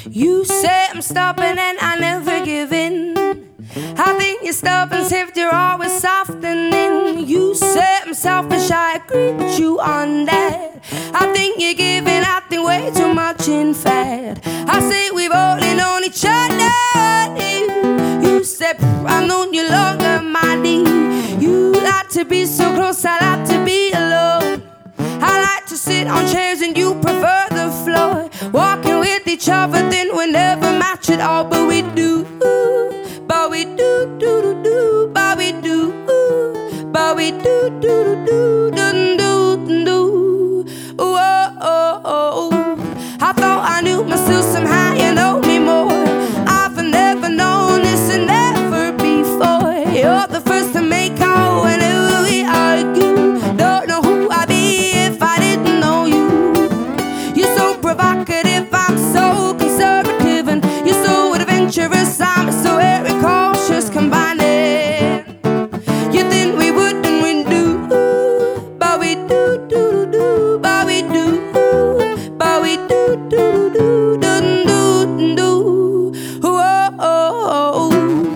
You say I'm stubborn and I never give in. I think you're stubborn, if you're always softening. You say I'm selfish, I agree with you on that. I think you're giving, I think way too much in fact. I say we've only known each other. You say I've known you longer, my dear. You like to be so close, I like to be alone. I like to sit on chairs and you prefer the floor. Walking with each other, then we never match at all. But we do, but we do, do, do, do, but we do, but we do, do, do, do, do, do, do. Oh, oh, oh. I thought I knew myself, somehow you know me more. I've never known this and never before. You're the first to make out whenever we argue. Don't know who I'd be if I didn't know you. You're so provocative, I'm so conservative, and you're so adventurous, I'm so very cautious. Combining, you think we would and we do, but we do, do, do, but we do, but we do, do, do, do, do, do. Oh, oh, oh.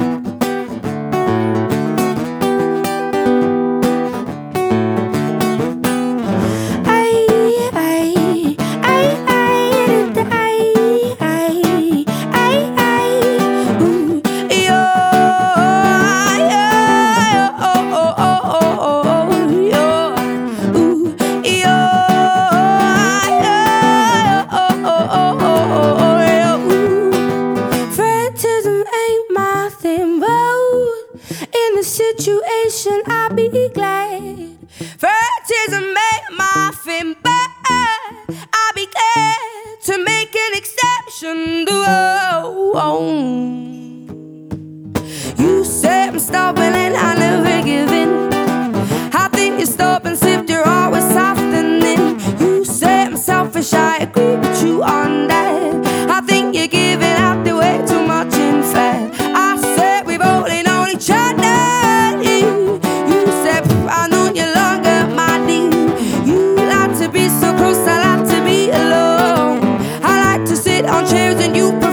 Situation, I'll be glad. Favoritism ain't my thing, but I'll be glad to make an exception. You say I'm stubborn and I never give in. I think you're stubborn, if you're always softening. You say I'm selfish, I agree with you on that. I think you're giving out the way too much in fact. I said we've only known each other. On chairs and you